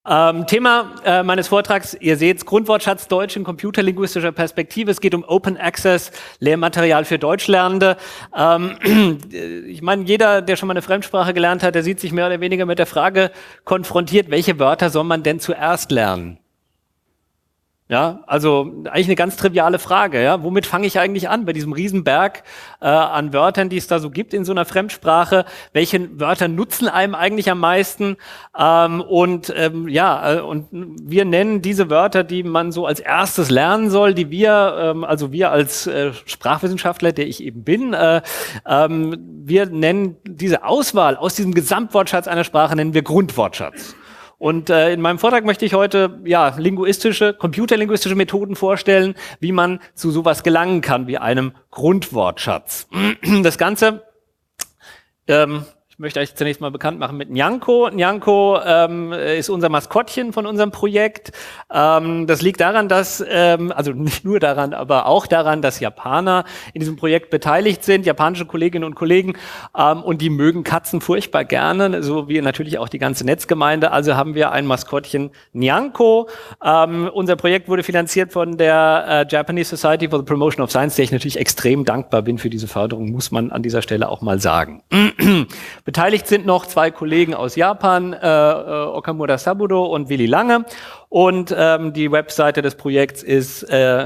Thema meines Vortrags, ihr seht, Grundwortschatz Deutsch in computerlinguistischer Perspektive. Es geht um Open Access Lehrmaterial für Deutschlernende. Ich meine, jeder, der schon mal eine Fremdsprache gelernt hat, der sieht sich mehr oder weniger mit der Frage konfrontiert, welche Wörter soll man denn zuerst lernen? Ja, also eigentlich eine ganz triviale Frage. Ja, womit fange ich eigentlich an bei diesem Riesenberg an Wörtern, die es da so gibt in so einer Fremdsprache? Welche Wörter nutzen einem eigentlich am meisten? Und wir nennen diese Wörter, die man so als erstes lernen soll, die wir als Sprachwissenschaftler, der ich eben bin, wir nennen diese Auswahl aus diesem Gesamtwortschatz einer Sprache nennen wir Grundwortschatz. Und in meinem Vortrag möchte ich heute computerlinguistische Methoden vorstellen, wie man zu sowas gelangen kann wie einem Grundwortschatz. Das Ganze, ich möchte euch zunächst mal bekannt machen mit Nyanko. Nyanko ist unser Maskottchen von unserem Projekt. Das liegt daran, dass, also nicht nur daran, aber auch daran, dass Japaner in diesem Projekt beteiligt sind, japanische Kolleginnen und Kollegen, und die mögen Katzen furchtbar gerne, so wie natürlich auch die ganze Netzgemeinde. Also haben wir ein Maskottchen Nyanko. Unser Projekt wurde finanziert von der Japanese Society for the Promotion of Science, der ich natürlich extrem dankbar bin für diese Förderung, muss man an dieser Stelle auch mal sagen. Beteiligt sind noch zwei Kollegen aus Japan, Okamura Sabudo und Willi Lange. Und die Webseite des Projekts ist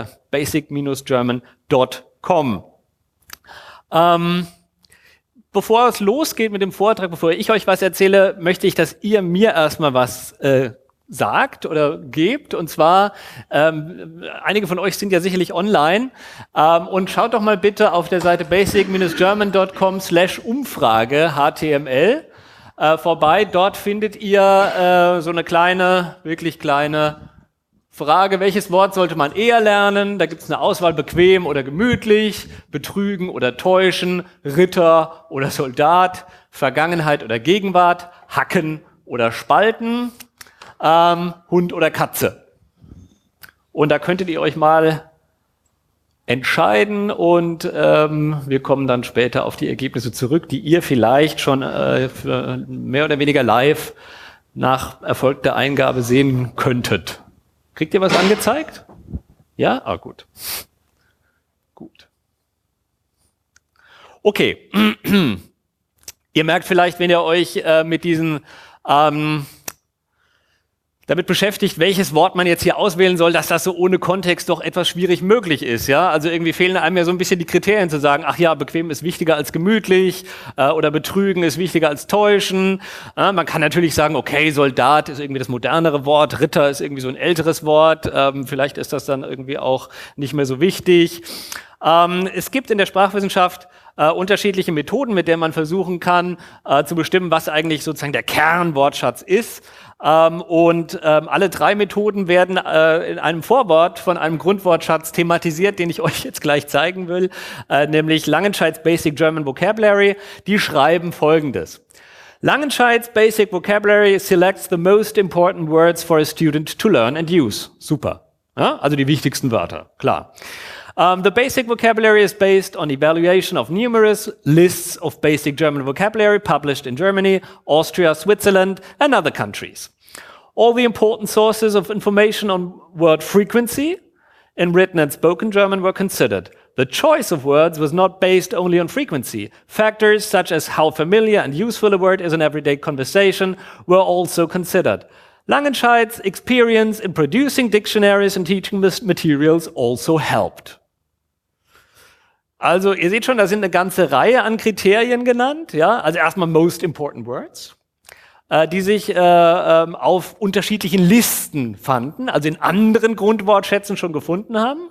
basic-german.com. Bevor es losgeht mit dem Vortrag, bevor ich euch was erzähle, möchte ich, dass ihr mir erstmal was sagt oder gebt. Und zwar, einige von euch sind ja sicherlich online. Und schaut doch mal bitte auf der Seite basic-german.com/Umfrage HTML vorbei. Dort findet ihr so eine kleine, wirklich kleine Frage, welches Wort sollte man eher lernen? Da gibt es eine Auswahl, bequem oder gemütlich, betrügen oder täuschen, Ritter oder Soldat, Vergangenheit oder Gegenwart, hacken oder spalten. Hund oder Katze. Und da könntet ihr euch mal entscheiden und wir kommen dann später auf die Ergebnisse zurück, die ihr vielleicht schon für mehr oder weniger live nach erfolgter Eingabe sehen könntet. Kriegt ihr was angezeigt? Ja? Ah, gut. Gut. Okay. Ihr merkt vielleicht, wenn ihr euch mit diesen damit beschäftigt, welches Wort man jetzt hier auswählen soll, dass das so ohne Kontext doch etwas schwierig möglich ist, ja? Also irgendwie fehlen einem ja so ein bisschen die Kriterien zu sagen, ach ja, bequem ist wichtiger als gemütlich oder betrügen ist wichtiger als täuschen. Man kann natürlich sagen, okay, Soldat ist irgendwie das modernere Wort, Ritter ist irgendwie so ein älteres Wort, vielleicht ist das dann irgendwie auch nicht mehr so wichtig. Es gibt in der Sprachwissenschaft unterschiedliche Methoden, mit denen man versuchen kann, zu bestimmen, was eigentlich sozusagen der Kernwortschatz ist. Alle drei Methoden werden in einem Vorwort von einem Grundwortschatz thematisiert, den ich euch jetzt gleich zeigen will, nämlich Langenscheids Basic German Vocabulary. Die schreiben Folgendes. Langenscheids Basic Vocabulary selects the most important words for a student to learn and use. Super. Ja, also die wichtigsten Wörter, klar. The basic vocabulary is based on evaluation of numerous lists of basic German vocabulary published in Germany, Austria, Switzerland, and other countries. All the important sources of information on word frequency in written and spoken German were considered. The choice of words was not based only on frequency. Factors such as how familiar and useful a word is in everyday conversation were also considered. Langenscheid's experience in producing dictionaries and teaching materials also helped. Also, ihr seht schon, da sind eine ganze Reihe an Kriterien genannt, ja. Also erstmal most important words, die sich auf unterschiedlichen Listen fanden, also in anderen Grundwortschätzen schon gefunden haben.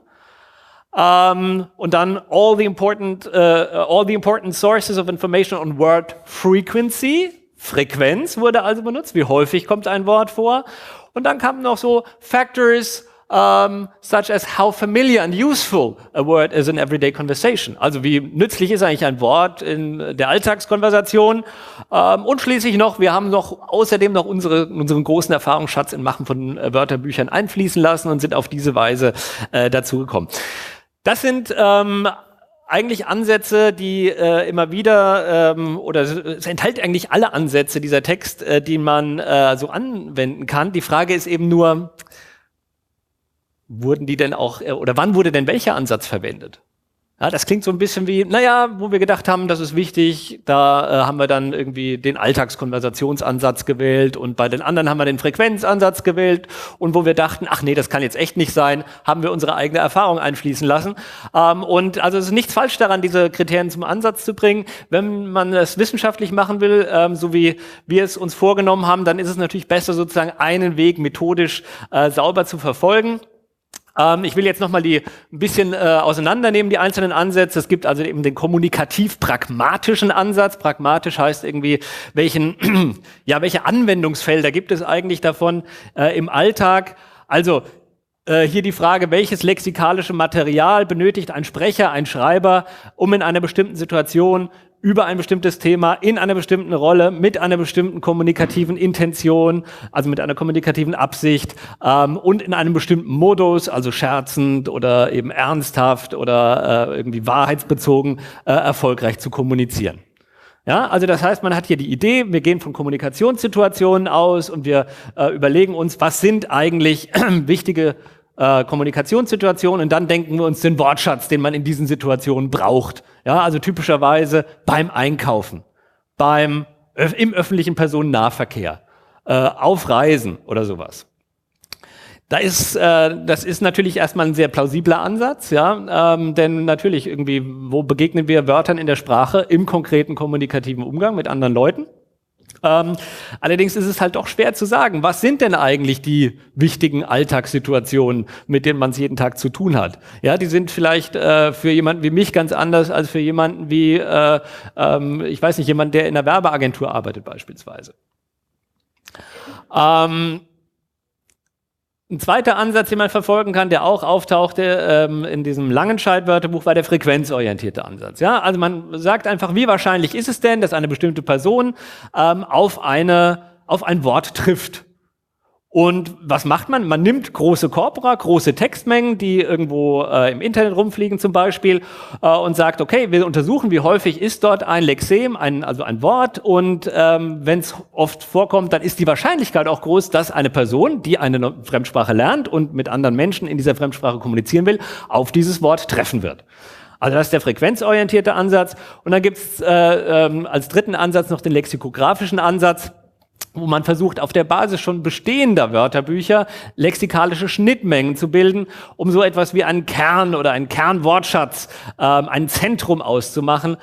Und dann all the important sources of information on word frequency. Frequenz wurde also benutzt. Wie häufig kommt ein Wort vor? Und dann kamen noch so Factors such as how familiar and useful a word is in everyday conversation. Also wie nützlich ist eigentlich ein Wort in der Alltagskonversation. Und schließlich noch, wir haben außerdem noch unseren großen Erfahrungsschatz in Machen von Wörterbüchern einfließen lassen und sind auf diese Weise dazu gekommen. Das sind eigentlich Ansätze, die immer wieder, oder es enthält eigentlich alle Ansätze, dieser Text, die man so anwenden kann. Die Frage ist eben nur, wurden die denn auch, oder wann wurde denn welcher Ansatz verwendet? Ja, das klingt so ein bisschen wie, naja, wo wir gedacht haben, das ist wichtig, da haben wir dann irgendwie den Alltagskonversationsansatz gewählt und bei den anderen haben wir den Frequenzansatz gewählt und wo wir dachten, ach nee, das kann jetzt echt nicht sein, haben wir unsere eigene Erfahrung einfließen lassen. Und also es ist nichts falsch daran, diese Kriterien zum Ansatz zu bringen. Wenn man es wissenschaftlich machen will, so wie wir es uns vorgenommen haben, dann ist es natürlich besser, sozusagen einen Weg methodisch sauber zu verfolgen. Ich will jetzt nochmal ein bisschen auseinandernehmen, die einzelnen Ansätze. Es gibt also eben den kommunikativ-pragmatischen Ansatz. Pragmatisch heißt irgendwie, welche Anwendungsfelder gibt es eigentlich davon im Alltag? Also hier die Frage, welches lexikalische Material benötigt ein Sprecher, ein Schreiber, um in einer bestimmten Situation über ein bestimmtes Thema, in einer bestimmten Rolle, mit einer bestimmten kommunikativen Intention, also mit einer kommunikativen Absicht und in einem bestimmten Modus, also scherzend oder eben ernsthaft oder irgendwie wahrheitsbezogen, erfolgreich zu kommunizieren. Ja, also das heißt, man hat hier die Idee, wir gehen von Kommunikationssituationen aus und wir überlegen uns, was sind eigentlich wichtige Kommunikationssituationen und dann denken wir uns den Wortschatz, den man in diesen Situationen braucht. Ja, also typischerweise beim Einkaufen, im öffentlichen Personennahverkehr, auf Reisen oder sowas. Das ist natürlich erstmal ein sehr plausibler Ansatz, ja, denn natürlich irgendwie, wo begegnen wir Wörtern in der Sprache im konkreten kommunikativen Umgang mit anderen Leuten? Allerdings ist es halt doch schwer zu sagen, was sind denn eigentlich die wichtigen Alltagssituationen, mit denen man es jeden Tag zu tun hat. Ja, die sind vielleicht für jemanden wie mich ganz anders als für jemanden wie, ich weiß nicht, jemand, der in einer Werbeagentur arbeitet beispielsweise. Ein zweiter Ansatz, den man verfolgen kann, der auch auftauchte in diesem Langenscheidt-Wörterbuch, war der frequenzorientierte Ansatz. Ja, also man sagt einfach, wie wahrscheinlich ist es denn, dass eine bestimmte Person auf ein Wort trifft. Und was macht man? Man nimmt große Corpora, große Textmengen, die irgendwo im Internet rumfliegen zum Beispiel, und sagt, okay, wir untersuchen, wie häufig ist dort ein Lexem, also ein Wort, und wenn es oft vorkommt, dann ist die Wahrscheinlichkeit auch groß, dass eine Person, die eine Fremdsprache lernt und mit anderen Menschen in dieser Fremdsprache kommunizieren will, auf dieses Wort treffen wird. Also das ist der frequenzorientierte Ansatz. Und dann gibt es als dritten Ansatz noch den lexikografischen Ansatz, wo man versucht, auf der Basis schon bestehender Wörterbücher lexikalische Schnittmengen zu bilden, um so etwas wie einen Kern oder einen Kernwortschatz, ein Zentrum auszumachen.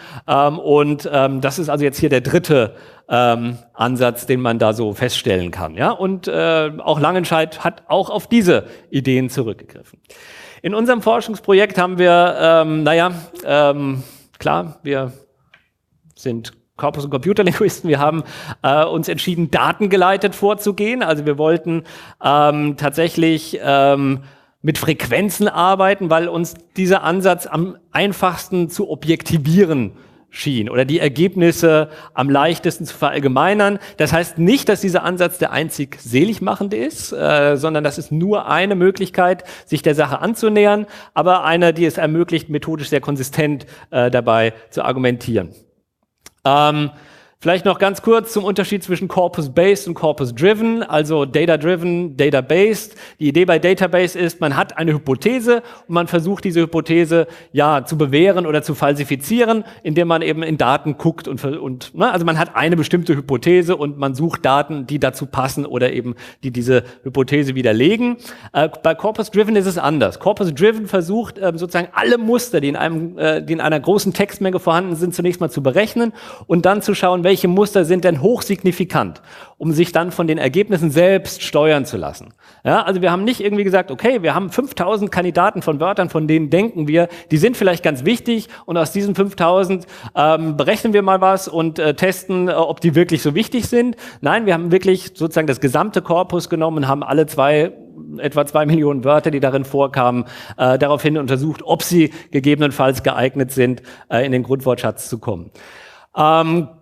Das ist also jetzt hier der dritte Ansatz, den man da so feststellen kann. Ja? Und auch Langenscheidt hat auch auf diese Ideen zurückgegriffen. In unserem Forschungsprojekt haben wir, klar, wir sind Corpus- und Computerlinguisten, wir haben uns entschieden, datengeleitet vorzugehen. Also wir wollten tatsächlich mit Frequenzen arbeiten, weil uns dieser Ansatz am einfachsten zu objektivieren schien oder die Ergebnisse am leichtesten zu verallgemeinern. Das heißt nicht, dass dieser Ansatz der einzig seligmachende ist, sondern das ist nur eine Möglichkeit, sich der Sache anzunähern, aber eine, die es ermöglicht, methodisch sehr konsistent dabei zu argumentieren. Vielleicht noch ganz kurz zum Unterschied zwischen Corpus-Based und Corpus-Driven, also Data-Driven, Data-Based. Die Idee bei Database ist, man hat eine Hypothese und man versucht, diese Hypothese ja zu bewähren oder zu falsifizieren, indem man eben in Daten guckt also man hat eine bestimmte Hypothese und man sucht Daten, die dazu passen oder eben die diese Hypothese widerlegen. Bei Corpus-Driven ist es anders. Corpus-Driven versucht sozusagen alle Muster, die in einer großen Textmenge vorhanden sind, zunächst mal zu berechnen und dann zu schauen, welche Muster sind denn hochsignifikant, um sich dann von den Ergebnissen selbst steuern zu lassen. Ja, also wir haben nicht irgendwie gesagt, okay, wir haben 5000 Kandidaten von Wörtern, von denen denken wir, die sind vielleicht ganz wichtig und aus diesen 5000 berechnen wir mal was und testen, ob die wirklich so wichtig sind. Nein, wir haben wirklich sozusagen das gesamte Korpus genommen und haben etwa 2 Millionen Wörter, die darin vorkamen, daraufhin untersucht, ob sie gegebenenfalls geeignet sind, in den Grundwortschatz zu kommen.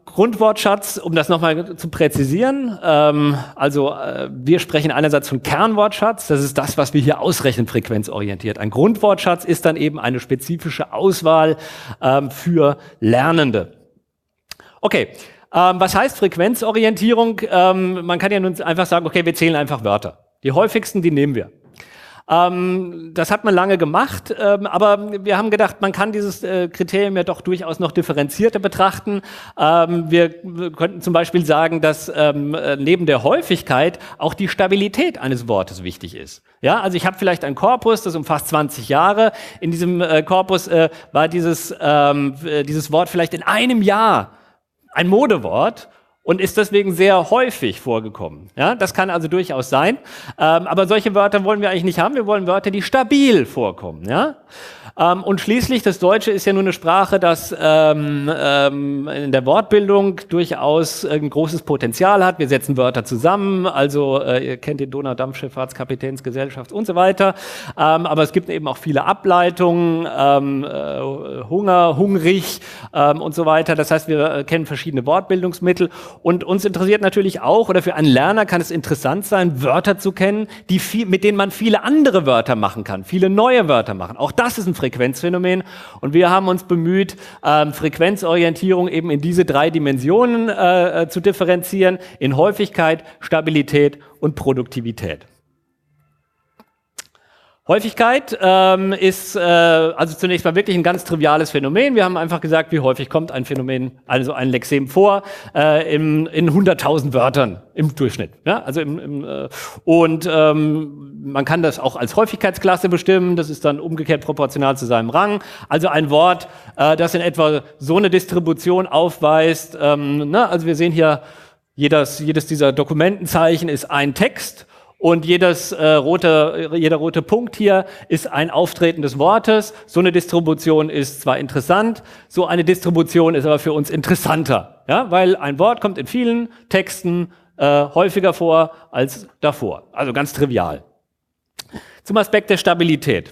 Grundwortschatz, um das nochmal zu präzisieren, wir sprechen einerseits von Kernwortschatz, das ist das, was wir hier ausrechnen, frequenzorientiert. Ein Grundwortschatz ist dann eben eine spezifische Auswahl für Lernende. Okay, was heißt Frequenzorientierung? Man kann ja nun einfach sagen, okay, wir zählen einfach Wörter. Die häufigsten, die nehmen wir. Das hat man lange gemacht, aber wir haben gedacht, man kann dieses Kriterium ja doch durchaus noch differenzierter betrachten. Wir könnten zum Beispiel sagen, dass neben der Häufigkeit auch die Stabilität eines Wortes wichtig ist. Ja, also ich habe vielleicht einen Korpus, das umfasst 20 Jahre. In diesem Korpus war dieses Wort vielleicht in einem Jahr ein Modewort und ist deswegen sehr häufig vorgekommen. Ja, das kann also durchaus sein. Aber solche Wörter wollen wir eigentlich nicht haben. Wir wollen Wörter, die stabil vorkommen. Ja? Und schließlich, das Deutsche ist ja nur eine Sprache, das in der Wortbildung durchaus ein großes Potenzial hat. Wir setzen Wörter zusammen, also ihr kennt den Donaudampfschifffahrtskapitänsgesellschaft und so weiter. Aber es gibt eben auch viele Ableitungen, Hunger, hungrig und so weiter. Das heißt, wir kennen verschiedene Wortbildungsmittel. Und uns interessiert natürlich auch, oder für einen Lerner kann es interessant sein, Wörter zu kennen, mit denen man viele andere Wörter machen kann, viele neue Wörter machen. Auch das ist ein Frequenzphänomen. Und wir haben uns bemüht, Frequenzorientierung eben in diese 3 Dimensionen zu differenzieren, in Häufigkeit, Stabilität und Produktivität. Häufigkeit ist also zunächst mal wirklich ein ganz triviales Phänomen. Wir haben einfach gesagt, wie häufig kommt ein Phänomen, also ein Lexem vor, in 100.000 Wörtern im Durchschnitt. Ja? Also man kann das auch als Häufigkeitsklasse bestimmen, das ist dann umgekehrt proportional zu seinem Rang. Also ein Wort, das in etwa so eine Distribution aufweist. Also wir sehen hier, jedes dieser Dokumentenzeichen ist ein Text. Und jeder rote Punkt hier ist ein Auftreten des Wortes. So eine Distribution ist zwar interessant, so eine Distribution ist aber für uns interessanter, ja, weil ein Wort kommt in vielen Texten häufiger vor als davor. Also ganz trivial. Zum Aspekt der Stabilität.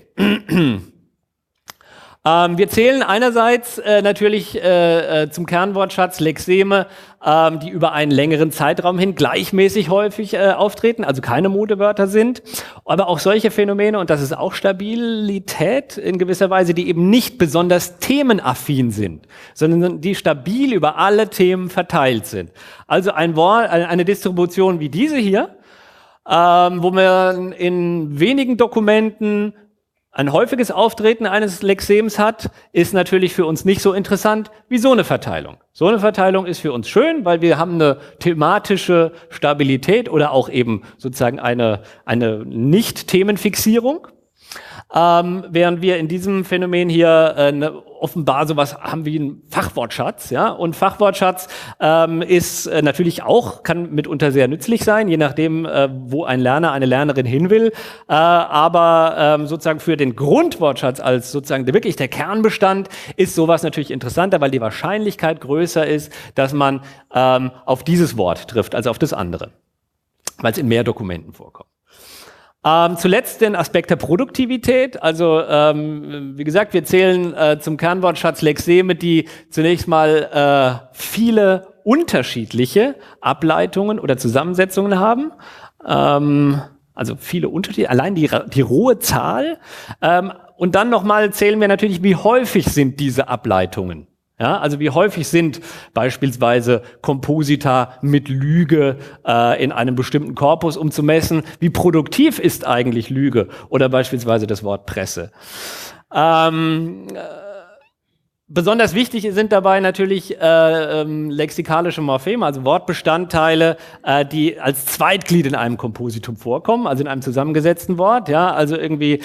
Wir zählen einerseits natürlich zum Kernwortschatz Lexeme, die über einen längeren Zeitraum hin gleichmäßig häufig auftreten, also keine Modewörter sind, aber auch solche Phänomene, und das ist auch Stabilität in gewisser Weise, die eben nicht besonders themenaffin sind, sondern die stabil über alle Themen verteilt sind. Also ein Wort, eine Distribution wie diese hier, wo man in wenigen Dokumenten ein häufiges Auftreten eines Lexems hat, ist natürlich für uns nicht so interessant wie so eine Verteilung. So eine Verteilung ist für uns schön, weil wir haben eine thematische Stabilität oder auch eben sozusagen eine Nicht-Themenfixierung. Während wir in diesem Phänomen hier offenbar sowas haben wie einen Fachwortschatz, ja, und Fachwortschatz ist natürlich auch, kann mitunter sehr nützlich sein, je nachdem, wo ein Lerner, eine Lernerin hin will, aber sozusagen für den Grundwortschatz als sozusagen wirklich der Kernbestand ist sowas natürlich interessanter, weil die Wahrscheinlichkeit größer ist, dass man auf dieses Wort trifft, als auf das andere, weil es in mehr Dokumenten vorkommt. Zuletzt den Aspekt der Produktivität. Also wie gesagt, wir zählen zum Kernwortschatz Lexeme, die zunächst mal viele unterschiedliche Ableitungen oder Zusammensetzungen haben. Also viele unterschiedliche, allein die rohe Zahl. Und dann nochmal zählen wir natürlich, wie häufig sind diese Ableitungen. Ja, also wie häufig sind beispielsweise Komposita mit Lüge in einem bestimmten Korpus, um zu messen, wie produktiv ist eigentlich Lüge oder beispielsweise das Wort Presse. Besonders wichtig sind dabei natürlich lexikalische Morpheme, also Wortbestandteile, die als Zweitglied in einem Kompositum vorkommen, also in einem zusammengesetzten Wort. Ja, also irgendwie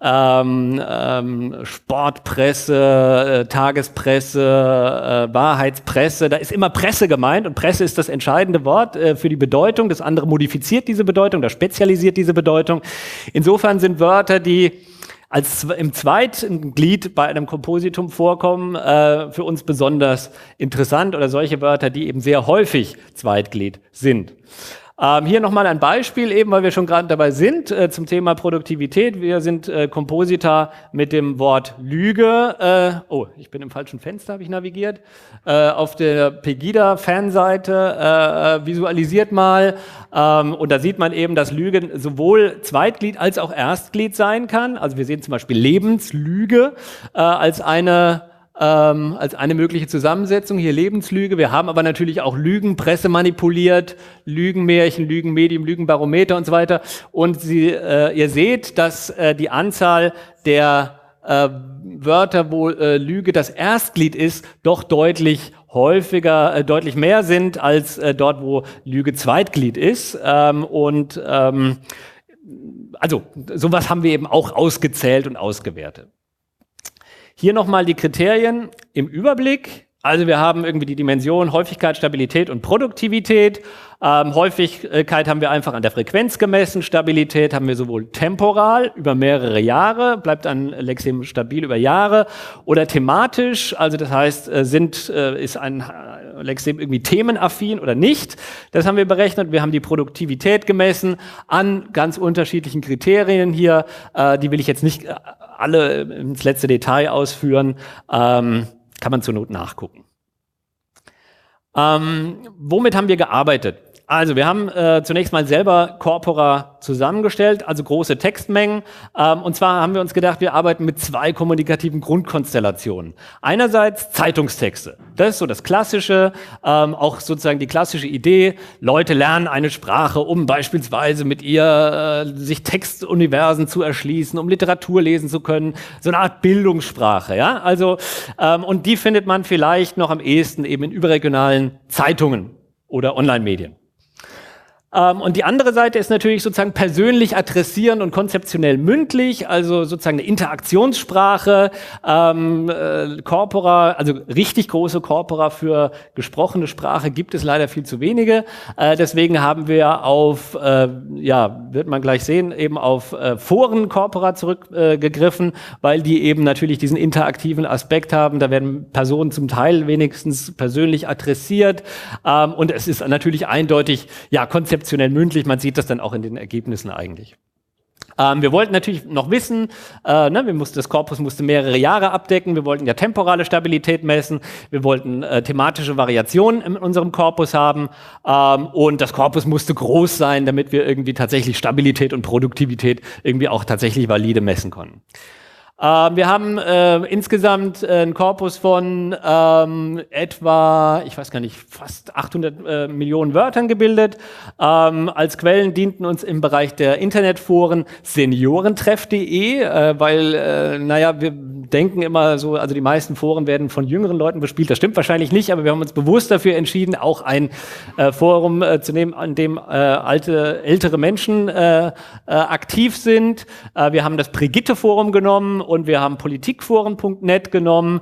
Sportpresse, Tagespresse, Wahrheitspresse. Da ist immer Presse gemeint und Presse ist das entscheidende Wort für die Bedeutung. Das andere modifiziert diese Bedeutung, das spezialisiert diese Bedeutung. Insofern sind Wörter, die als im zweiten Glied bei einem Kompositum vorkommen, für uns besonders interessant oder solche Wörter, die eben sehr häufig Zweitglied sind. Hier nochmal ein Beispiel, eben weil wir schon gerade dabei sind, zum Thema Produktivität. Wir sind Kompositor mit dem Wort Lüge. Oh, ich bin im falschen Fenster, habe ich navigiert. Auf der Pegida-Fanseite visualisiert mal. Und da sieht man eben, dass Lüge sowohl Zweitglied als auch Erstglied sein kann. Also wir sehen zum Beispiel Lebenslüge als eine mögliche Zusammensetzung, hier Lebenslüge. Wir haben aber natürlich auch Lügen, Presse manipuliert, Lügenmärchen, Lügenmedium, Lügenbarometer und so weiter. Und ihr seht, dass die Anzahl der Wörter, wo Lüge das Erstglied ist, doch deutlich häufiger, deutlich mehr sind als dort, wo Lüge Zweitglied ist. Also sowas haben wir eben auch ausgezählt und ausgewertet. Hier nochmal die Kriterien im Überblick. Also wir haben irgendwie die Dimension Häufigkeit, Stabilität und Produktivität. Häufigkeit haben wir einfach an der Frequenz gemessen. Stabilität haben wir sowohl temporal über mehrere Jahre, bleibt ein Lexem stabil über Jahre, oder thematisch, also das heißt, ist ein Lexem irgendwie themenaffin oder nicht. Das haben wir berechnet. Wir haben die Produktivität gemessen an ganz unterschiedlichen Kriterien hier. Die will ich jetzt nicht alle ins letzte Detail ausführen. Kann man zur Not nachgucken. Womit haben wir gearbeitet? Also wir haben zunächst mal selber Corpora zusammengestellt, also große Textmengen. Und zwar haben wir uns gedacht, wir arbeiten mit zwei kommunikativen Grundkonstellationen. Einerseits Zeitungstexte. Das ist so das Klassische, auch sozusagen die klassische Idee. Leute lernen eine Sprache, um beispielsweise mit ihr sich Textuniversen zu erschließen, um Literatur lesen zu können. So eine Art Bildungssprache, ja. Also, und die findet man vielleicht noch am ehesten eben in überregionalen Zeitungen oder Online-Medien. Und die andere Seite ist natürlich sozusagen persönlich adressieren und konzeptionell mündlich, also sozusagen eine Interaktionssprache, Corpora, also richtig große Corpora für gesprochene Sprache gibt es leider viel zu wenige. Deswegen haben wir auf, wird man gleich sehen, eben auf Foren-Corpora zurückgegriffen, weil die eben natürlich diesen interaktiven Aspekt haben. Da werden Personen zum Teil wenigstens persönlich adressiert. Und es ist natürlich eindeutig, ja, konzeptionell mündlich, man sieht das dann auch in den Ergebnissen eigentlich. Wir wollten natürlich noch wissen, das Korpus musste mehrere Jahre abdecken, wir wollten ja temporale Stabilität messen, wir wollten thematische Variationen in unserem Korpus haben und das Korpus musste groß sein, damit wir irgendwie tatsächlich Stabilität und Produktivität irgendwie auch tatsächlich valide messen konnten. Wir haben insgesamt einen Korpus von etwa, ich weiß gar nicht, fast 800 Millionen Wörtern gebildet. Als Quellen dienten uns im Bereich der Internetforen seniorentreff.de, weil, wir denken immer so, also die meisten Foren werden von jüngeren Leuten bespielt. Das stimmt wahrscheinlich nicht, aber wir haben uns bewusst dafür entschieden, auch ein Forum zu nehmen, an dem ältere Menschen aktiv sind. Wir haben das Brigitte-Forum genommen und wir haben politikforen.net genommen.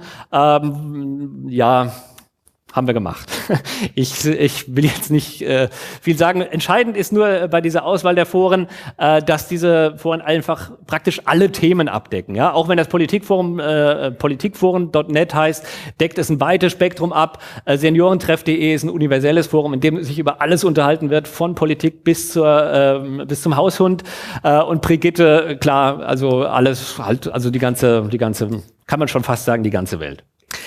Haben wir gemacht. Ich will jetzt nicht viel sagen. Entscheidend ist nur bei dieser Auswahl der Foren, dass diese Foren einfach praktisch alle Themen abdecken. Ja? Auch wenn das Politikforum politikforen.net heißt, deckt es ein weites Spektrum ab. Seniorentreff.de ist ein universelles Forum, in dem sich über alles unterhalten wird, von Politik bis zum Haushund. Und Brigitte, klar, also alles halt, also die ganze, kann man schon fast sagen, die ganze Welt.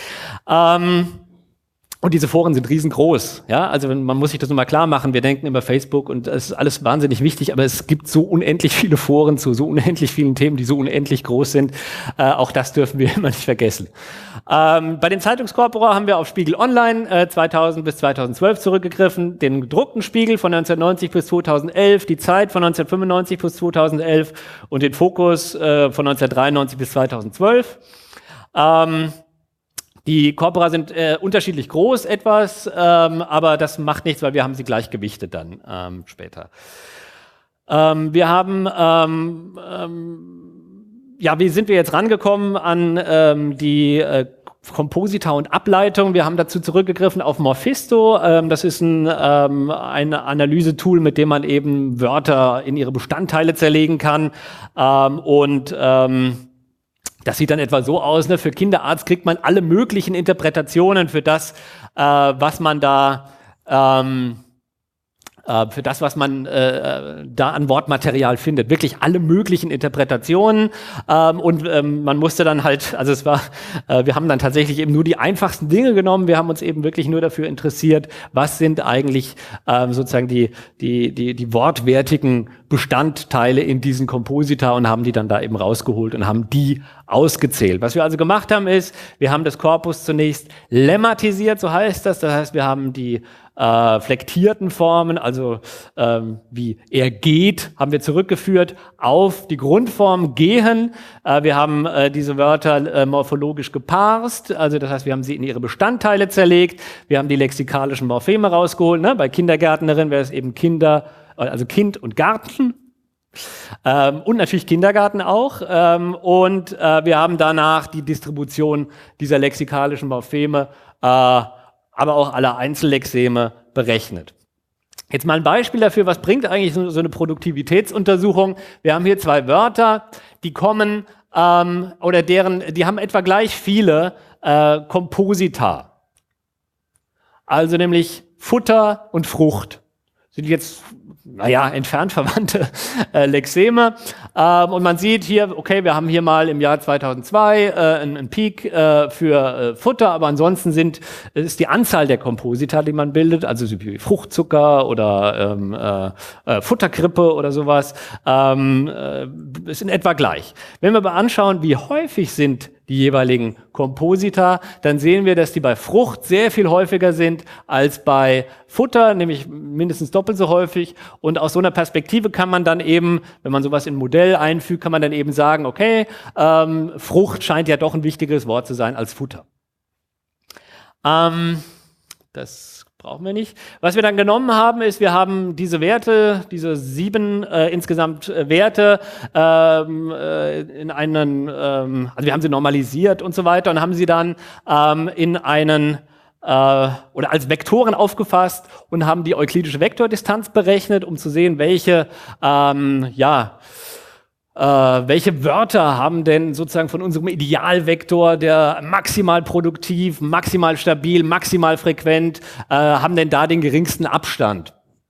Und diese Foren sind riesengroß, ja, also man muss sich das nur mal klar machen, wir denken über Facebook und es ist alles wahnsinnig wichtig, aber es gibt so unendlich viele Foren zu so unendlich vielen Themen, die so unendlich groß sind, auch das dürfen wir immer nicht vergessen. Bei den Zeitungskorpora haben wir auf Spiegel Online 2000 bis 2012 zurückgegriffen, den gedruckten Spiegel von 1990 bis 2011, die Zeit von 1995 bis 2011 und den Fokus von 1993 bis 2012. Die Corpora sind unterschiedlich groß etwas, aber das macht nichts, weil wir haben sie gleich gewichtet dann später. Wir haben, wie sind wir jetzt rangekommen an die Komposita und Ableitung? Wir haben dazu zurückgegriffen auf Morphisto. Das ist ein Analysetool, mit dem man eben Wörter in ihre Bestandteile zerlegen kann das sieht dann etwa so aus, ne? Für Kinderarzt kriegt man alle möglichen Interpretationen für das, was man da für das, was man da an Wortmaterial findet. Wirklich alle möglichen Interpretationen man musste dann halt, also wir haben dann tatsächlich eben nur die einfachsten Dinge genommen, wir haben uns eben wirklich nur dafür interessiert, was sind eigentlich sozusagen die wortwertigen Bestandteile in diesen Komposita und haben die dann da eben rausgeholt und haben die ausgezählt. Was wir also gemacht haben ist, wir haben das Korpus zunächst lemmatisiert, so heißt das. Das heißt, wir haben die flektierten Formen, also wie er geht, haben wir zurückgeführt auf die Grundform gehen. Wir haben diese Wörter morphologisch geparst, also das heißt, wir haben sie in ihre Bestandteile zerlegt. Wir haben die lexikalischen Morpheme rausgeholt. Ne? Bei Kindergärtnerin wäre es eben also Kind und Garten. Und natürlich Kindergarten auch. Wir haben danach die Distribution dieser lexikalischen Morpheme, aber auch aller Einzellexeme berechnet. Jetzt mal ein Beispiel dafür, was bringt eigentlich so eine Produktivitätsuntersuchung? Wir haben hier zwei Wörter, die kommen, die haben etwa gleich viele Komposita. Also nämlich Futter und Frucht. Sind jetzt entfernt verwandte Lexeme. Und man sieht hier, okay, wir haben hier mal im Jahr 2002 einen Peak für Futter, aber ansonsten ist die Anzahl der Komposita, die man bildet, also so wie Fruchtzucker oder Futterkrippe oder sowas, ist in etwa gleich. Wenn wir aber anschauen, wie häufig sind die jeweiligen Komposita, dann sehen wir, dass die bei Frucht sehr viel häufiger sind als bei Futter, nämlich mindestens doppelt so häufig. Und aus so einer Perspektive kann man dann eben, wenn man sowas in ein Modell einfügt, kann man dann eben sagen, okay, Frucht scheint ja doch ein wichtigeres Wort zu sein als Futter. Das brauchen wir nicht. Was wir dann genommen haben, ist, wir haben diese Werte, diese 7 insgesamt Werte in einen, also wir haben sie normalisiert und so weiter und haben sie dann in einen oder als Vektoren aufgefasst und haben die euklidische Vektordistanz berechnet, um zu sehen, welche Wörter haben denn sozusagen von unserem Idealvektor, der maximal produktiv, maximal stabil, maximal frequent, haben denn da den geringsten Abstand?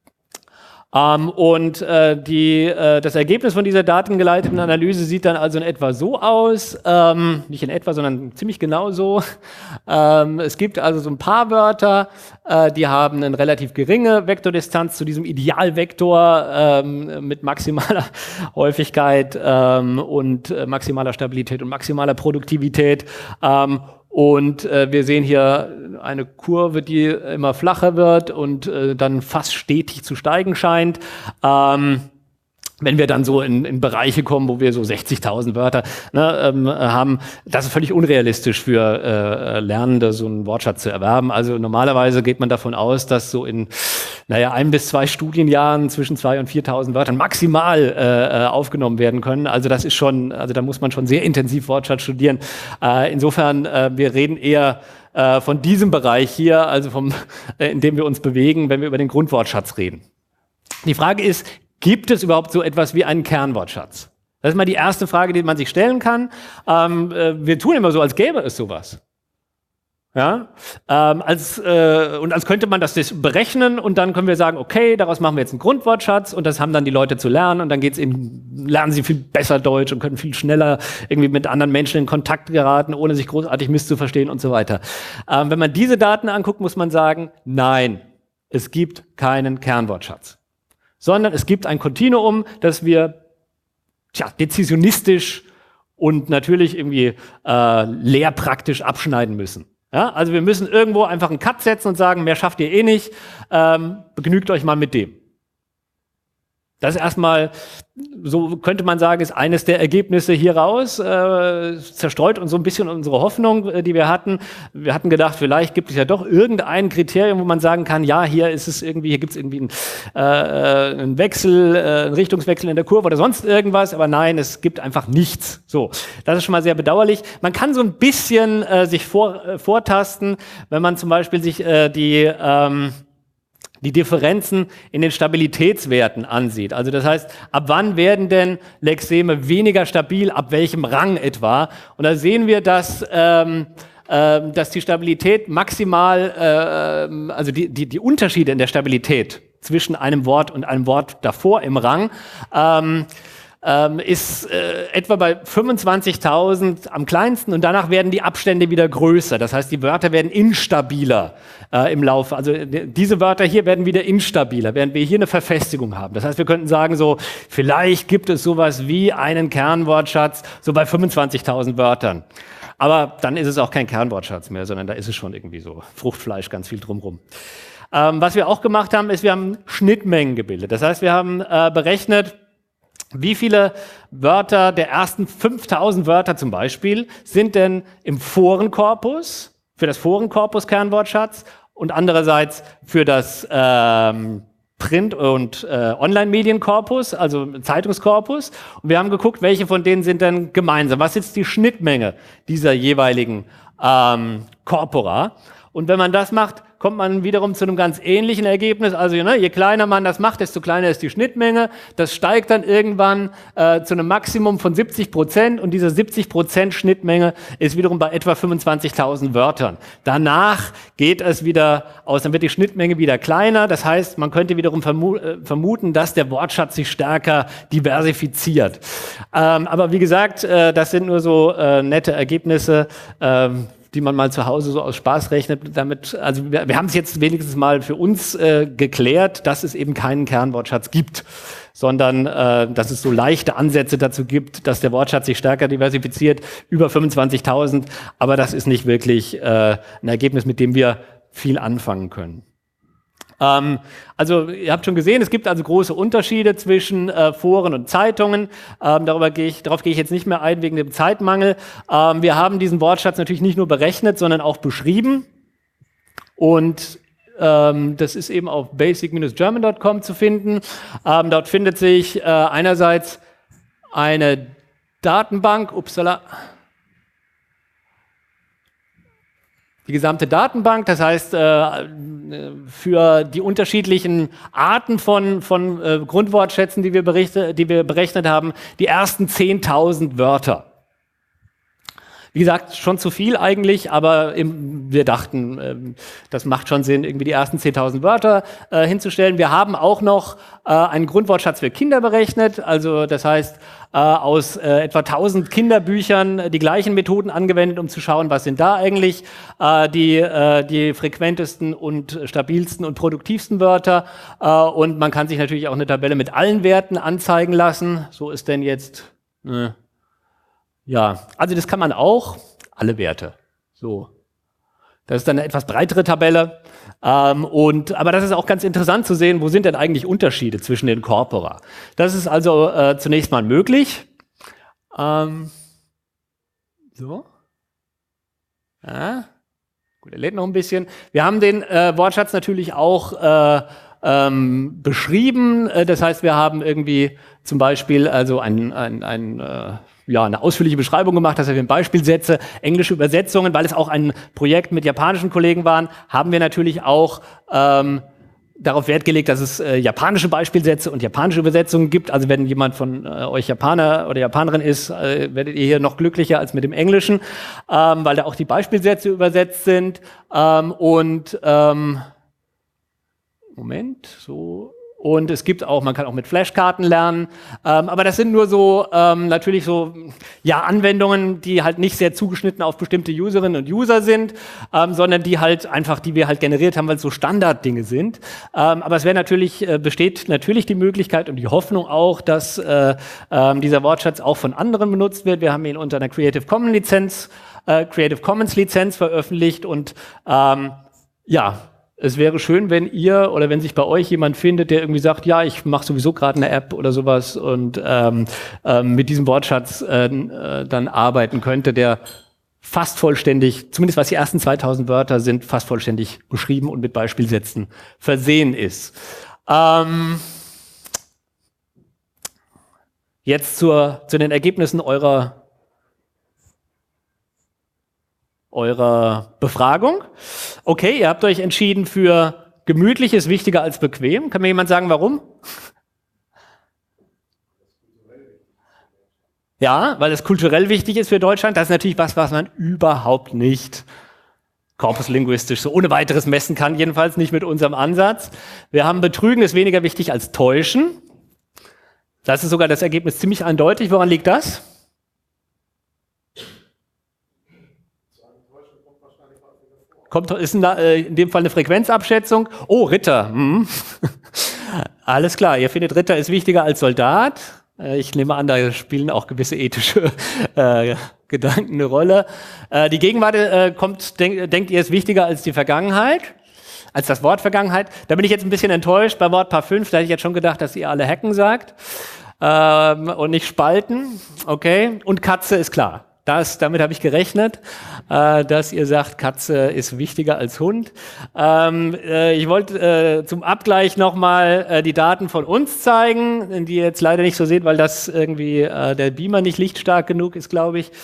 Das Ergebnis von dieser datengeleiteten Analyse sieht dann also in etwa so aus, nicht in etwa, sondern ziemlich genau so. Es gibt also so ein paar Wörter, die haben eine relativ geringe Vektordistanz zu diesem Idealvektor mit maximaler Häufigkeit und maximaler Stabilität und maximaler Produktivität. Wir sehen hier eine Kurve, die immer flacher wird und dann fast stetig zu steigen scheint. Wenn wir dann so in Bereiche kommen, wo wir so 60.000 Wörter haben, das ist völlig unrealistisch für Lernende, so einen Wortschatz zu erwerben. Also normalerweise geht man davon aus, dass so in 1 bis 2 Studienjahren zwischen 2.000 und 4.000 Wörtern maximal aufgenommen werden können. Also das ist schon, also da muss man schon sehr intensiv Wortschatz studieren. Insofern, wir reden eher von diesem Bereich hier, also in dem wir uns bewegen, wenn wir über den Grundwortschatz reden. Die Frage ist, gibt es überhaupt so etwas wie einen Kernwortschatz? Das ist mal die erste Frage, die man sich stellen kann. Wir tun immer so, als gäbe es sowas. Ja? Als könnte man das berechnen und dann können wir sagen, okay, daraus machen wir jetzt einen Grundwortschatz und das haben dann die Leute zu lernen und dann lernen sie viel besser Deutsch und können viel schneller irgendwie mit anderen Menschen in Kontakt geraten, ohne sich großartig misszuverstehen und so weiter. Wenn man diese Daten anguckt, muss man sagen, nein, es gibt keinen Kernwortschatz. Sondern es gibt ein Kontinuum, das wir dezisionistisch und natürlich irgendwie lehrpraktisch abschneiden müssen. Ja? Also wir müssen irgendwo einfach einen Cut setzen und sagen, mehr schafft ihr eh nicht, begnügt euch mal mit dem. Das ist erstmal, so könnte man sagen, ist eines der Ergebnisse hier raus, zerstreut uns so ein bisschen unsere Hoffnung, die wir hatten. Wir hatten gedacht, vielleicht gibt es ja doch irgendein Kriterium, wo man sagen kann, ja, hier gibt es irgendwie einen Wechsel, einen Richtungswechsel in der Kurve oder sonst irgendwas, aber nein, es gibt einfach nichts. So, das ist schon mal sehr bedauerlich. Man kann so ein bisschen sich vortasten, wenn man zum Beispiel sich die Differenzen in den Stabilitätswerten ansieht. Also das heißt, ab wann werden denn Lexeme weniger stabil, ab welchem Rang etwa? Und da sehen wir, dass die Stabilität maximal, also die Unterschiede in der Stabilität zwischen einem Wort und einem Wort davor im Rang, ist etwa bei 25.000 am kleinsten und danach werden die Abstände wieder größer. Das heißt, die Wörter werden instabiler im Laufe. Also diese Wörter hier werden wieder instabiler, während wir hier eine Verfestigung haben. Das heißt, wir könnten sagen so, vielleicht gibt es sowas wie einen Kernwortschatz so bei 25.000 Wörtern. Aber dann ist es auch kein Kernwortschatz mehr, sondern da ist es schon irgendwie so Fruchtfleisch, ganz viel drumrum. Was wir auch gemacht haben, ist, wir haben Schnittmengen gebildet. Das heißt, wir haben berechnet, wie viele Wörter der ersten 5.000 Wörter zum Beispiel sind denn im Forenkorpus, für das Forenkorpus-Kernwortschatz und andererseits für das Print- und Online-Medienkorpus, also Zeitungskorpus. Und wir haben geguckt, welche von denen sind denn gemeinsam. Was ist die Schnittmenge dieser jeweiligen Corpora? Und wenn man das macht, kommt man wiederum zu einem ganz ähnlichen Ergebnis. Also je kleiner man das macht, desto kleiner ist die Schnittmenge. Das steigt dann irgendwann zu einem Maximum von 70% und diese 70% Schnittmenge ist wiederum bei etwa 25.000 Wörtern. Danach geht es wieder aus, dann wird die Schnittmenge wieder kleiner. Das heißt, man könnte wiederum vermuten, dass der Wortschatz sich stärker diversifiziert. Aber wie gesagt, das sind nur so nette Ergebnisse, die man mal zu Hause so aus Spaß rechnet. Damit, also wir haben es jetzt wenigstens mal für uns geklärt, dass es eben keinen Kernwortschatz gibt, sondern dass es so leichte Ansätze dazu gibt, dass der Wortschatz sich stärker diversifiziert, über 25.000. Aber das ist nicht wirklich ein Ergebnis, mit dem wir viel anfangen können. Also ihr habt schon gesehen, es gibt also große Unterschiede zwischen Foren und Zeitungen. Darauf gehe ich jetzt nicht mehr ein wegen dem Zeitmangel. Wir haben diesen Wortschatz natürlich nicht nur berechnet, sondern auch beschrieben. Und das ist eben auf basic-german.com zu finden. Dort findet sich einerseits eine Datenbank, die gesamte Datenbank, das heißt für die unterschiedlichen Arten von Grundwortschätzen, die wir berechnet haben, die ersten 10.000 Wörter. Wie gesagt, schon zu viel eigentlich, aber wir dachten, das macht schon Sinn, irgendwie die ersten 10.000 Wörter hinzustellen. Wir haben auch noch einen Grundwortschatz für Kinder berechnet, also das heißt aus etwa 1.000 Kinderbüchern die gleichen Methoden angewendet, um zu schauen, was sind da eigentlich die frequentesten und stabilsten und produktivsten Wörter. Und man kann sich natürlich auch eine Tabelle mit allen Werten anzeigen lassen. So ist denn jetzt... Ja, also das kann man auch, alle Werte. So. Das ist dann eine etwas breitere Tabelle. Aber das ist auch ganz interessant zu sehen, wo sind denn eigentlich Unterschiede zwischen den Corpora. Das ist also zunächst mal möglich. So. Ja. Gut, er lädt noch ein bisschen. Wir haben den Wortschatz natürlich auch beschrieben. Das heißt, wir haben irgendwie zum Beispiel also eine ausführliche Beschreibung gemacht, dass wir Beispielsätze, englische Übersetzungen, weil es auch ein Projekt mit japanischen Kollegen waren, haben wir natürlich auch darauf Wert gelegt, dass es japanische Beispielsätze und japanische Übersetzungen gibt. Also wenn jemand von euch Japaner oder Japanerin ist, werdet ihr hier noch glücklicher als mit dem Englischen, weil da auch die Beispielsätze übersetzt sind. Und es gibt auch, man kann auch mit Flashkarten lernen, aber das sind nur so natürlich so Anwendungen, die halt nicht sehr zugeschnitten auf bestimmte Userinnen und User sind, sondern die wir halt generiert haben, weil es so Standarddinge sind. Aber es besteht natürlich die Möglichkeit und die Hoffnung auch, dass dieser Wortschatz auch von anderen benutzt wird. Wir haben ihn unter einer Creative Commons Lizenz veröffentlicht und es wäre schön, wenn ihr oder wenn sich bei euch jemand findet, der irgendwie sagt, ja, ich mache sowieso gerade eine App oder sowas und mit diesem Wortschatz dann arbeiten könnte, der fast vollständig, zumindest was die ersten 2.000 Wörter sind, fast vollständig beschrieben und mit Beispielsätzen versehen ist. Jetzt zu den Ergebnissen eurer Befragung. Okay, ihr habt euch entschieden für gemütlich ist wichtiger als bequem. Kann mir jemand sagen, warum? Ja, weil es kulturell wichtig ist für Deutschland. Das ist natürlich was man überhaupt nicht korpuslinguistisch so ohne weiteres messen kann, jedenfalls nicht mit unserem Ansatz. Wir haben Betrügen ist weniger wichtig als Täuschen. Das ist sogar das Ergebnis ziemlich eindeutig. Woran liegt das? Ist in dem Fall eine Frequenzabschätzung. Oh, Ritter. Alles klar, ihr findet Ritter ist wichtiger als Soldat. Ich nehme an, da spielen auch gewisse ethische Gedanken eine Rolle. Die Gegenwart denkt ihr, ist wichtiger als die Vergangenheit? Als das Wort Vergangenheit? Da bin ich jetzt ein bisschen enttäuscht. Bei Wort Paar 5, da hätte ich jetzt schon gedacht, dass ihr alle hacken sagt. Und nicht spalten. Okay. Und Katze ist klar. Damit habe ich gerechnet, dass ihr sagt, Katze ist wichtiger als Hund. Ich wollte zum Abgleich nochmal die Daten von uns zeigen, die ihr jetzt leider nicht so seht, weil das irgendwie der Beamer nicht lichtstark genug ist, glaube ich.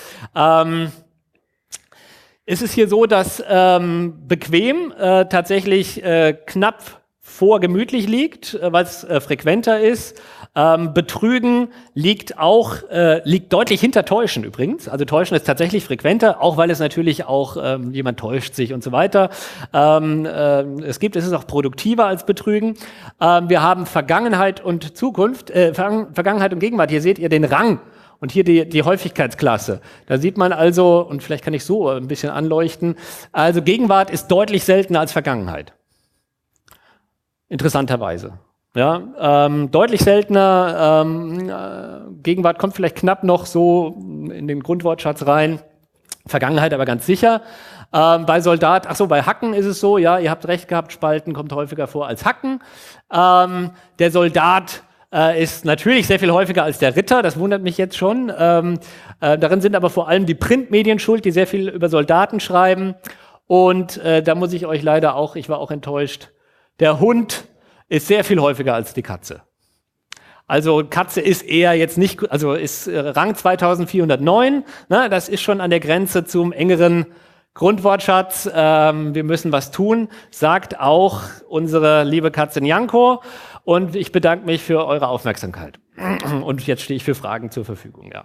Es ist hier so, dass bequem tatsächlich knapp vor gemütlich liegt, weil es frequenter ist. Betrügen liegt deutlich hinter Täuschen übrigens. Also Täuschen ist tatsächlich frequenter, auch weil es natürlich auch jemand täuscht sich und so weiter. Es ist auch produktiver als Betrügen. Wir haben Vergangenheit und Zukunft, Vergangenheit und Gegenwart. Hier seht ihr den Rang und hier die Häufigkeitsklasse. Da sieht man also, und vielleicht kann ich so ein bisschen anleuchten, also Gegenwart ist deutlich seltener als Vergangenheit. Interessanterweise. Ja, deutlich seltener, Gegenwart kommt vielleicht knapp noch so in den Grundwortschatz rein, Vergangenheit aber ganz sicher. Bei Soldat, bei Hacken ist es so, ja, ihr habt recht gehabt, Spalten kommt häufiger vor als Hacken. Der Soldat ist natürlich sehr viel häufiger als der Ritter, das wundert mich jetzt schon. Darin sind aber vor allem die Printmedien schuld, die sehr viel über Soldaten schreiben. Und da muss ich euch leider auch, ich war auch enttäuscht, der Hund ist sehr viel häufiger als die Katze. Also Katze ist eher jetzt nicht, also ist Rang 2409, ne, das ist schon an der Grenze zum engeren Grundwortschatz. Wir müssen was tun, sagt auch unsere liebe Katze Nyanko. Und ich bedanke mich für eure Aufmerksamkeit. Und jetzt stehe ich für Fragen zur Verfügung, ja.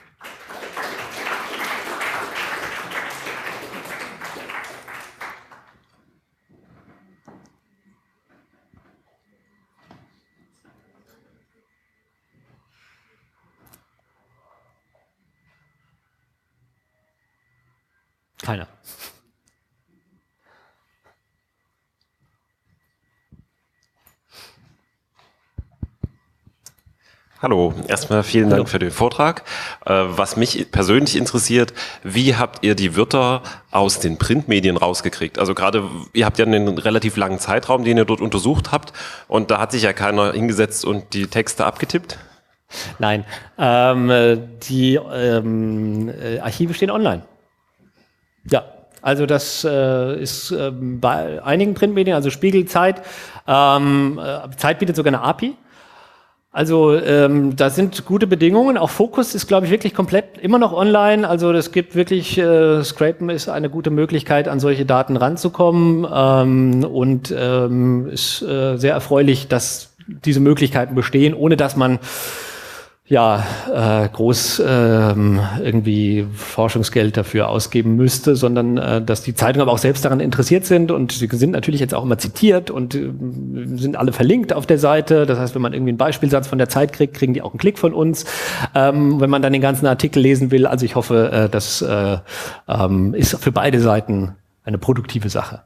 Keiner. Hallo, erstmal vielen Dank für den Vortrag. Was mich persönlich interessiert, wie habt ihr die Wörter aus den Printmedien rausgekriegt? Also gerade, ihr habt ja einen relativ langen Zeitraum, den ihr dort untersucht habt, und da hat sich ja keiner hingesetzt und die Texte abgetippt? Nein, die Archive stehen online. Ja, also das ist bei einigen Printmedien, also Spiegel, Zeit, Zeit bietet sogar eine API. Also da sind gute Bedingungen. Auch Focus ist, glaube ich, wirklich komplett immer noch online. Also das gibt wirklich, Scrapen ist eine gute Möglichkeit, an solche Daten ranzukommen, und ist sehr erfreulich, dass diese Möglichkeiten bestehen, ohne dass man groß irgendwie Forschungsgeld dafür ausgeben müsste, sondern dass die Zeitungen aber auch selbst daran interessiert sind, und sie sind natürlich jetzt auch immer zitiert und sind alle verlinkt auf der Seite. Das heißt, wenn man irgendwie einen Beispielsatz von der Zeit kriegt, kriegen die auch einen Klick von uns. Wenn man dann den ganzen Artikel lesen will, also ich hoffe, das ist für beide Seiten eine produktive Sache.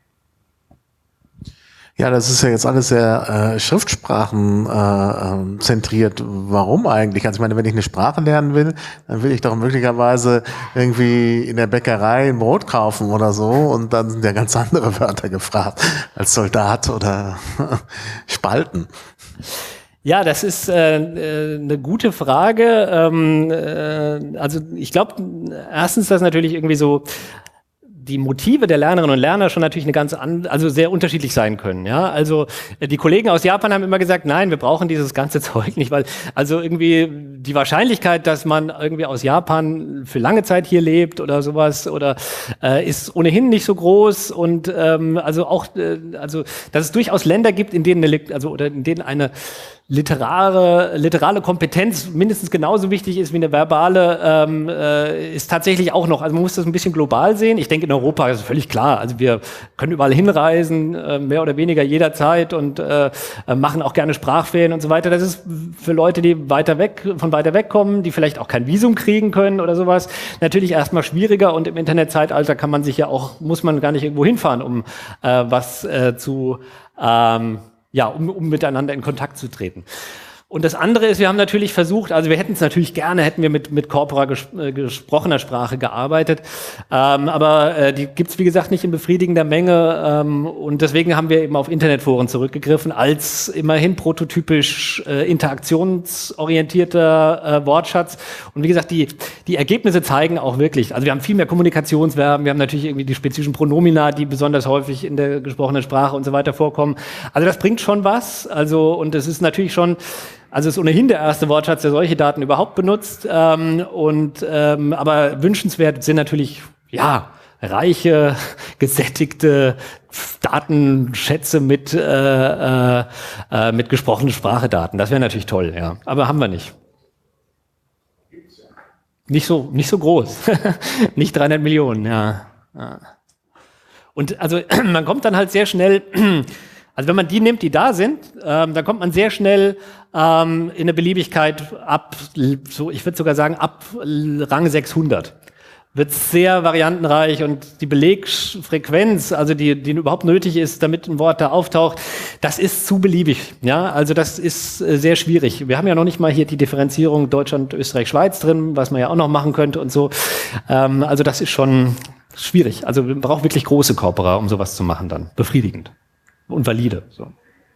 Ja, das ist ja jetzt alles sehr Schriftsprachen zentriert. Warum eigentlich? Also ich meine, wenn ich eine Sprache lernen will, dann will ich doch möglicherweise irgendwie in der Bäckerei ein Brot kaufen oder so, und dann sind ja ganz andere Wörter gefragt als Soldat oder Spalten. Ja, das ist eine gute Frage. Also ich glaube, erstens, dass natürlich irgendwie so die Motive der Lernerinnen und Lerner schon natürlich also sehr unterschiedlich sein können. Ja, also die Kollegen aus Japan haben immer gesagt, nein, wir brauchen dieses ganze Zeug nicht, weil also irgendwie die Wahrscheinlichkeit, dass man irgendwie aus Japan für lange Zeit hier lebt oder sowas oder ist ohnehin nicht so groß, und also dass es durchaus Länder gibt, in denen in denen eine literale Kompetenz mindestens genauso wichtig ist wie eine verbale, ist tatsächlich auch noch, also man muss das ein bisschen global sehen. Ich denke, in Europa ist völlig klar, also wir können überall hinreisen, mehr oder weniger jederzeit und machen auch gerne Sprachferien und so weiter. Das ist für Leute, die von weiter weg kommen, die vielleicht auch kein Visum kriegen können oder sowas, natürlich erstmal schwieriger, und im Internetzeitalter muss man gar nicht irgendwo hinfahren, um um miteinander in Kontakt zu treten. Und das andere ist, wir haben natürlich versucht, also wir hätten es natürlich gerne, hätten wir mit Corpora gesprochener Sprache gearbeitet, aber die gibt's wie gesagt nicht in befriedigender Menge, und deswegen haben wir eben auf Internetforen zurückgegriffen, als immerhin prototypisch interaktionsorientierter Wortschatz. Und wie gesagt, die Ergebnisse zeigen auch wirklich, also wir haben viel mehr Kommunikationsverben, wir haben natürlich irgendwie die spezifischen Pronomina, die besonders häufig in der gesprochenen Sprache und so weiter vorkommen. Also das bringt schon was, und es ist natürlich schon, also es ist ohnehin der erste Wortschatz, der solche Daten überhaupt benutzt. Aber wünschenswert sind natürlich, reiche, gesättigte Datenschätze mit gesprochenen Sprachdaten. Das wäre natürlich toll, ja. Aber haben wir nicht. Nicht so groß. Nicht 300 Millionen, ja. Und also man kommt dann halt sehr schnell, also wenn man die nimmt, die da sind, dann kommt man sehr schnell in eine Beliebigkeit ich würde sogar sagen, ab Rang 600. Wird sehr variantenreich, und die Belegfrequenz, also die überhaupt nötig ist, damit ein Wort da auftaucht, das ist zu beliebig. Ja, also das ist sehr schwierig. Wir haben ja noch nicht mal hier die Differenzierung Deutschland, Österreich, Schweiz drin, was man ja auch noch machen könnte und so. Also das ist schon schwierig. Also man braucht wirklich große Corpora, um sowas zu machen dann. Befriedigend. Und valide. So.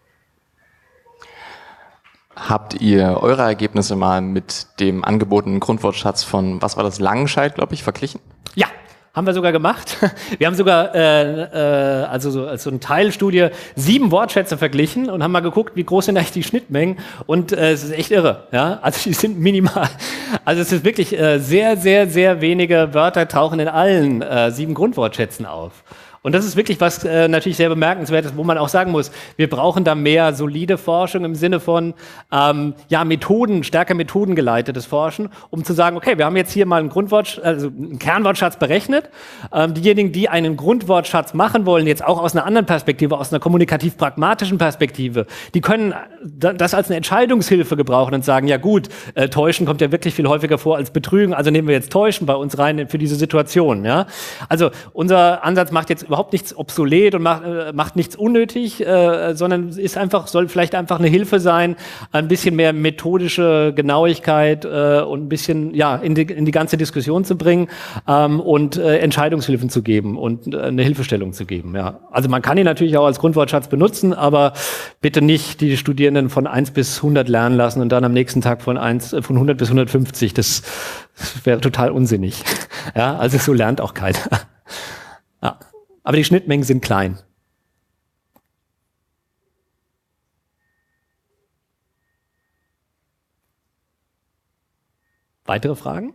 Habt ihr eure Ergebnisse mal mit dem angebotenen Grundwortschatz von, was war das, Langenscheidt, glaube ich, verglichen? Ja, haben wir sogar gemacht. Wir haben sogar als so eine Teilstudie 7 Wortschätze verglichen und haben mal geguckt, wie groß sind eigentlich die Schnittmengen, und es ist echt irre. Ja? Also die sind minimal. Also es ist wirklich sehr, sehr, sehr wenige Wörter tauchen in allen 7 Grundwortschätzen auf. Und das ist wirklich was natürlich sehr bemerkenswertes, wo man auch sagen muss, wir brauchen da mehr solide Forschung im Sinne von stärker methodengeleitetes Forschen, um zu sagen, okay, wir haben jetzt hier mal einen Kernwortschatz berechnet. Diejenigen, die einen Grundwortschatz machen wollen, jetzt auch aus einer anderen Perspektive, aus einer kommunikativ-pragmatischen Perspektive, die können das als eine Entscheidungshilfe gebrauchen und sagen, ja gut, Täuschen kommt ja wirklich viel häufiger vor als Betrügen, also nehmen wir jetzt Täuschen bei uns rein für diese Situation. Ja? Also unser Ansatz macht jetzt überhaupt nichts obsolet und macht nichts unnötig, sondern soll vielleicht einfach eine Hilfe sein, ein bisschen mehr methodische Genauigkeit und ein bisschen in die ganze Diskussion zu bringen, und Entscheidungshilfen zu geben und eine Hilfestellung zu geben. Ja. Also man kann ihn natürlich auch als Grundwortschatz benutzen, aber bitte nicht die Studierenden von 1 bis 100 lernen lassen und dann am nächsten Tag von 100 bis 150. Das wäre total unsinnig. Ja, also so lernt auch keiner. Ja. Aber die Schnittmengen sind klein. Weitere Fragen?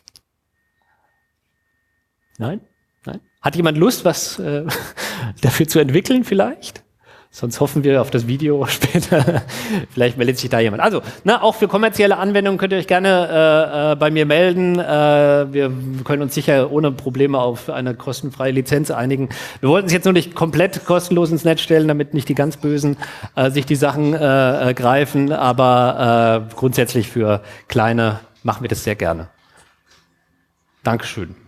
Nein? Nein? Hat jemand Lust, was dafür zu entwickeln vielleicht? Sonst hoffen wir auf das Video später. Vielleicht meldet sich da jemand. Also, auch für kommerzielle Anwendungen könnt ihr euch gerne bei mir melden. Wir können uns sicher ohne Probleme auf eine kostenfreie Lizenz einigen. Wir wollten es jetzt nur nicht komplett kostenlos ins Netz stellen, damit nicht die ganz Bösen sich die Sachen greifen. Aber grundsätzlich für Kleine machen wir das sehr gerne. Dankeschön.